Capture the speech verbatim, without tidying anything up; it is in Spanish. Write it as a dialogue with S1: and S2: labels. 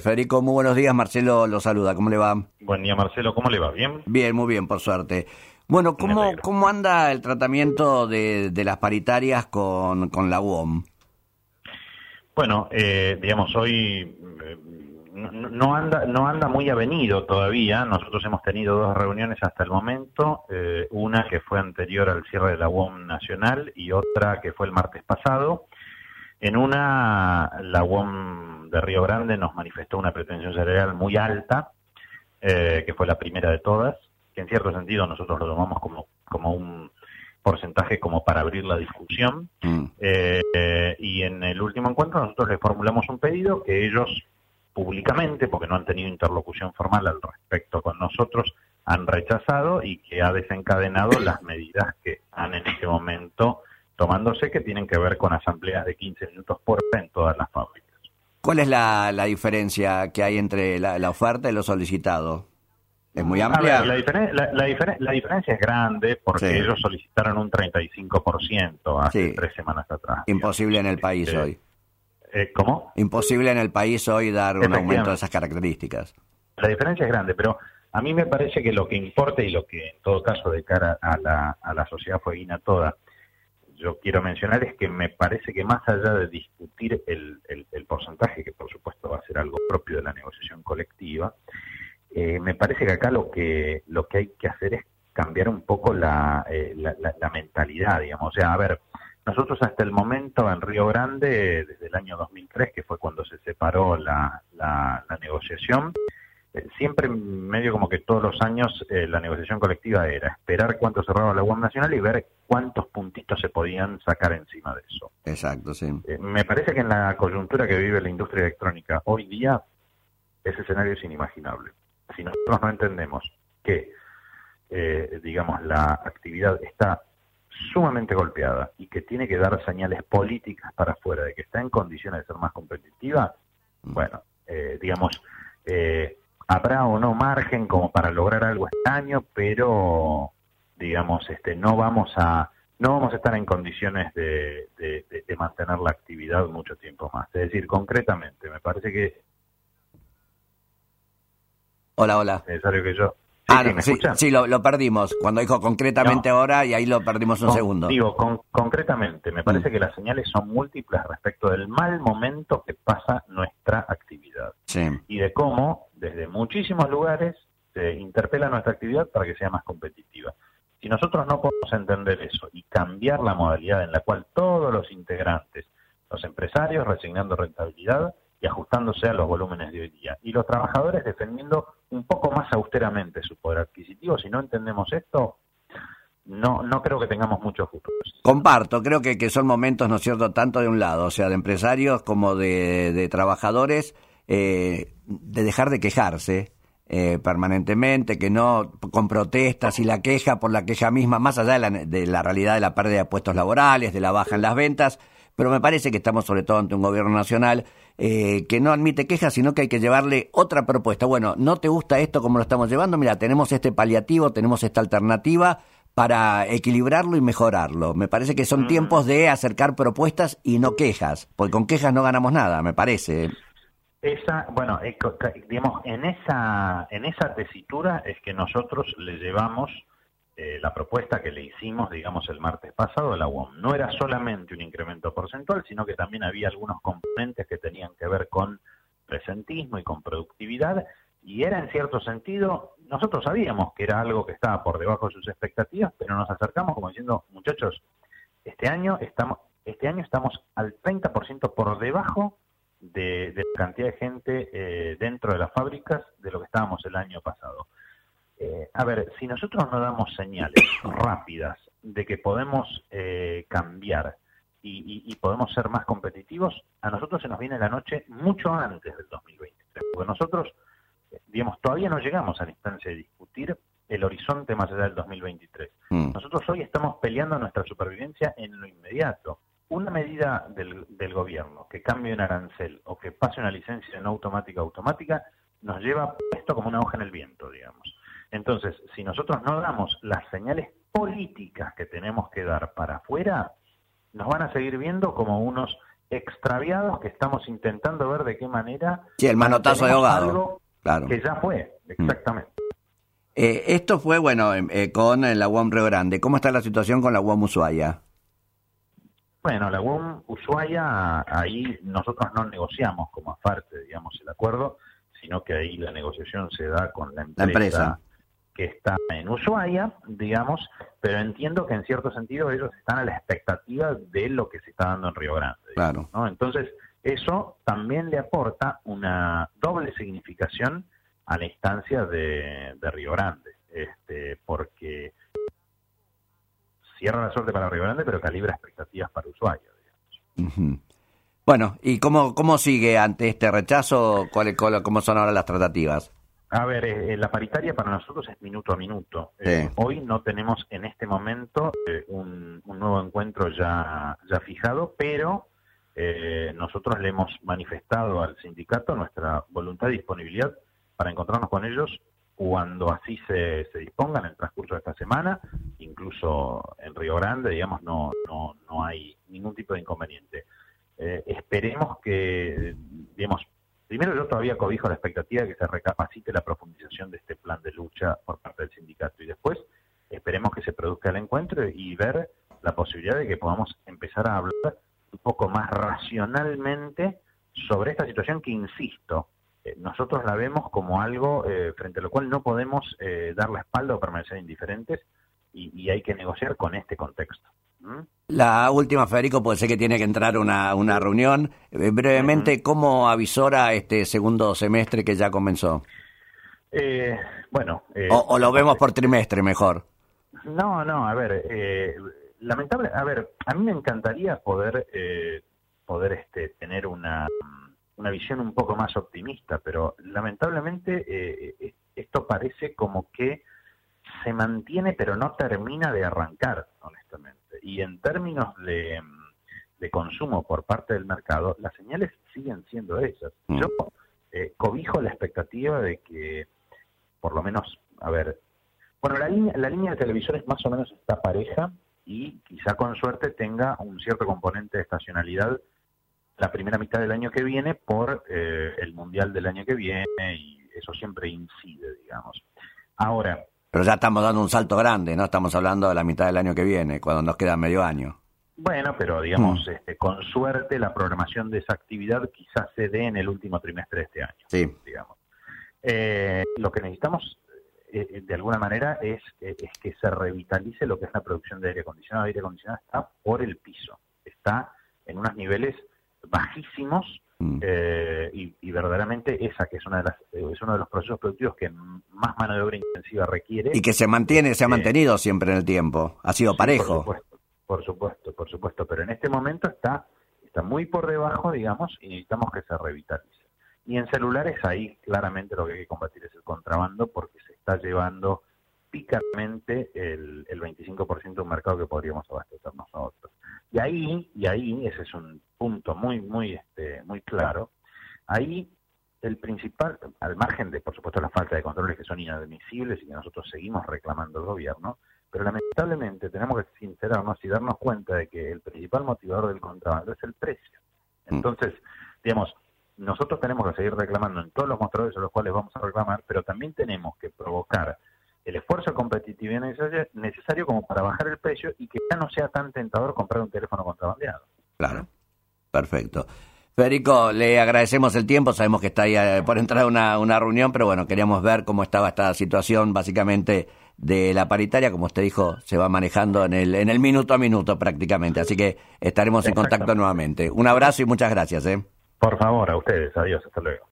S1: Federico, muy buenos días. Marcelo lo saluda. ¿Cómo le va?
S2: Buen día, Marcelo. ¿Cómo le va? ¿Bien?
S1: Bien, muy bien, por suerte. Bueno, ¿cómo, cómo anda el tratamiento de, de las paritarias con, con la U O M?
S2: Bueno, eh, digamos, hoy eh, no, no anda no anda muy avenido todavía. Nosotros hemos tenido dos reuniones hasta el momento, eh, una que fue anterior al cierre de la U O M nacional y otra que fue el martes pasado. En una, la U O M de Río Grande nos manifestó una pretensión salarial muy alta, eh, que fue la primera de todas, que en cierto sentido nosotros lo tomamos como, como un porcentaje como para abrir la discusión. Mm. Eh, eh, y en el último encuentro nosotros les formulamos un pedido que ellos públicamente, porque no han tenido interlocución formal al respecto con nosotros, han rechazado y que ha desencadenado las medidas que están en este momento tomándose, que tienen que ver con asambleas de quince minutos por hora en todas las fábricas.
S1: ¿Cuál es la, la diferencia que hay entre la, la oferta y lo solicitado? ¿Es muy amplia?
S2: A ver, la, diferen la, la, diferen la diferencia es grande porque sí. Ellos solicitaron un treinta y cinco por ciento hace sí. tres semanas atrás.
S1: Imposible digamos. En el país eh, hoy.
S2: Eh, ¿Cómo?
S1: Imposible en el país hoy dar un aumento de esas características.
S2: La diferencia es grande, pero a mí me parece que lo que importa y lo que en todo caso de cara a la, a la sociedad fueguina toda, yo quiero mencionar es que me parece que más allá de discutir el, el, el porcentaje, que por supuesto va a ser algo propio de la negociación colectiva, eh, me parece que acá lo que lo que hay que hacer es cambiar un poco la, eh, la, la, la mentalidad, digamos. O sea, a ver, nosotros hasta el momento en Río Grande, desde el año dos mil tres, que fue cuando se separó la, la, la negociación, siempre medio como que todos los años eh, la negociación colectiva era esperar cuánto cerraba la U O M nacional y ver cuántos puntitos se podían sacar encima de eso.
S1: Exacto, sí.
S2: Eh, me parece que en la coyuntura que vive la industria electrónica hoy día, ese escenario es inimaginable. Si nosotros no entendemos que, eh, digamos, la actividad está sumamente golpeada y que tiene que dar señales políticas para afuera de que está en condiciones de ser más competitiva, mm. bueno, eh, digamos... Eh, habrá o no margen como para lograr algo este año, pero digamos, este, no vamos a no vamos a estar en condiciones de, de, de, de mantener la actividad mucho tiempo más. Es decir, concretamente, me parece que
S1: hola, hola.
S2: Es necesario que yo
S1: Sí, ah, sí, sí, sí lo, lo perdimos. Cuando dijo concretamente no, ahora, y ahí lo perdimos un
S2: con,
S1: segundo.
S2: Digo, con, concretamente, me parece mm. que las señales son múltiples respecto del mal momento que pasa nuestra actividad.
S1: Sí.
S2: Y de cómo, desde muchísimos lugares, se interpela nuestra actividad para que sea más competitiva. Si nosotros no podemos entender eso y cambiar la modalidad en la cual todos los integrantes, los empresarios resignando rentabilidad y ajustándose a los volúmenes de hoy día, y los trabajadores defendiendo un poco más austeramente su poder adquisitivo, si no entendemos esto, no no creo que tengamos mucho futuro.
S1: Comparto, creo que, que son momentos, ¿no es cierto?, tanto de un lado, o sea, de empresarios como de, de trabajadores, eh, de dejar de quejarse eh, permanentemente, que no con protestas y la queja por la queja misma, más allá de la, de la realidad de la pérdida de puestos laborales, de la baja en las ventas, pero me parece que estamos sobre todo ante un gobierno nacional eh, que no admite quejas, sino que hay que llevarle otra propuesta. Bueno, ¿no te gusta esto como lo estamos llevando? Mira, tenemos este paliativo, tenemos esta alternativa para equilibrarlo y mejorarlo. Me parece que son mm. tiempos de acercar propuestas y no quejas, porque con quejas no ganamos nada, me parece.
S2: Esa, bueno, eh, digamos, en esa, en esa tesitura es que nosotros le llevamos Eh, la propuesta que le hicimos, digamos, el martes pasado a la U O M. No era solamente un incremento porcentual, sino que también había algunos componentes que tenían que ver con presentismo y con productividad, y era en cierto sentido, nosotros sabíamos que era algo que estaba por debajo de sus expectativas, pero nos acercamos como diciendo, muchachos, este año estamos, este año estamos al treinta por ciento por debajo de, de la cantidad de gente eh, dentro de las fábricas de lo que estábamos el año pasado. Eh, a ver, si nosotros no damos señales rápidas de que podemos eh, cambiar y, y, y podemos ser más competitivos, a nosotros se nos viene la noche mucho antes del dos mil veintitrés, porque nosotros, eh, digamos, todavía no llegamos a la instancia de discutir el horizonte más allá del dos mil veintitrés. Mm. Nosotros hoy estamos peleando nuestra supervivencia en lo inmediato. Una medida del, del gobierno que cambie un arancel o que pase una licencia no automática automática nos lleva puesto como una hoja en el viento, digamos. Entonces, si nosotros no damos las señales políticas que tenemos que dar para afuera, nos van a seguir viendo como unos extraviados que estamos intentando ver de qué manera...
S1: Sí, el manotazo de ahogado.
S2: Algo claro. Que ya fue, exactamente. Mm.
S1: Eh, esto fue, bueno, eh, con la U A M Río Grande. ¿Cómo está la situación con la U A M Ushuaia?
S2: Bueno, la U A M Ushuaia, ahí nosotros no negociamos como aparte, digamos, el acuerdo, sino que ahí la negociación se da con la empresa, la empresa. que está en Ushuaia, digamos, pero entiendo que en cierto sentido ellos están a la expectativa de lo que se está dando en Río Grande. Digamos, claro. ¿no? Entonces, eso también le aporta una doble significación a la instancia de, de Río Grande, este, porque cierra la suerte para Río Grande, pero calibra expectativas para Ushuaia, digamos.
S1: Uh-huh. Bueno, ¿y cómo, cómo sigue ante este rechazo? ¿Cuál, cuál, ¿Cómo son ahora las tratativas?
S2: A ver, eh, la paritaria para nosotros es minuto a minuto. Sí. Eh, hoy no tenemos en este momento eh, un, un nuevo encuentro ya, ya fijado, pero eh, nosotros le hemos manifestado al sindicato nuestra voluntad y disponibilidad para encontrarnos con ellos cuando así se, se disponga en el transcurso de esta semana, incluso en Río Grande, digamos, no, no, no hay ningún tipo de inconveniente. Eh, esperemos que, digamos, primero yo todavía cobijo la expectativa de que se recapacite la profundización de este plan de lucha por parte del sindicato y después esperemos que se produzca el encuentro y ver la posibilidad de que podamos empezar a hablar un poco más racionalmente sobre esta situación que, insisto, eh, nosotros la vemos como algo eh, frente a lo cual no podemos eh, dar la espalda o permanecer indiferentes y, y hay que negociar con este contexto. ¿Mm?
S1: La última, Federico, puede ser que tiene que entrar una, una reunión. Eh, brevemente, uh-huh. ¿Cómo avisora este segundo semestre que ya comenzó?
S2: Eh, bueno... Eh,
S1: o, ¿O lo vemos por trimestre mejor?
S2: No, no, a ver, eh, lamentable, a ver, a mí me encantaría poder, eh, poder este, tener una, una visión un poco más optimista, pero lamentablemente eh, esto parece como que se mantiene pero no termina de arrancar, honestamente. Y en términos de, de consumo por parte del mercado, las señales siguen siendo esas. Mm. Yo eh, cobijo la expectativa de que, por lo menos, a ver, bueno, la línea, la línea de televisores más o menos está pareja y quizá con suerte tenga un cierto componente de estacionalidad la primera mitad del año que viene por eh, el Mundial del año que viene y eso siempre incide, digamos. Ahora...
S1: Pero ya estamos dando un salto grande, ¿no? Estamos hablando de la mitad del año que viene, cuando nos queda medio año.
S2: Bueno, pero digamos, mm. este, con suerte la programación de esa actividad quizás se dé en el último trimestre de este año.
S1: Sí.
S2: Digamos. Eh, lo que necesitamos, eh, de alguna manera, es, eh, es que se revitalice lo que es la producción de aire acondicionado. El aire acondicionado está por el piso, está en unos niveles bajísimos. Mm. Eh, y, y verdaderamente esa que es una de las eh, es uno de los procesos productivos que más mano de obra intensiva requiere
S1: y que se mantiene se ha mantenido eh, siempre en el tiempo, ha sido
S2: sí,
S1: parejo.
S2: Por supuesto, por supuesto, por supuesto, pero en este momento está está muy por debajo, digamos, y necesitamos que se revitalice. Y en celulares ahí claramente lo que hay que combatir es el contrabando, porque se está llevando picamente el, el veinticinco por ciento de un mercado que podríamos abastecernos nosotros. Y ahí, y ahí, ese es un punto muy, muy, este, muy claro, ahí el principal, al margen de, por supuesto, la falta de controles que son inadmisibles y que nosotros seguimos reclamando al gobierno, pero lamentablemente tenemos que sincerarnos y darnos cuenta de que el principal motivador del contrabando es el precio. Entonces, digamos, nosotros tenemos que seguir reclamando en todos los mostradores a los cuales vamos a reclamar, pero también tenemos que provocar el esfuerzo competitivo necesario como para bajar el precio y que ya no sea tan tentador comprar un teléfono contrabandeado.
S1: Claro, perfecto. Federico, le agradecemos el tiempo, sabemos que está ahí por entrar a una, una reunión, pero bueno, queríamos ver cómo estaba esta situación básicamente de la paritaria, como usted dijo, se va manejando en el, en el minuto a minuto prácticamente, así que estaremos en contacto nuevamente. Un abrazo y muchas gracias. ¿eh?
S2: Por favor, a ustedes, adiós, hasta luego.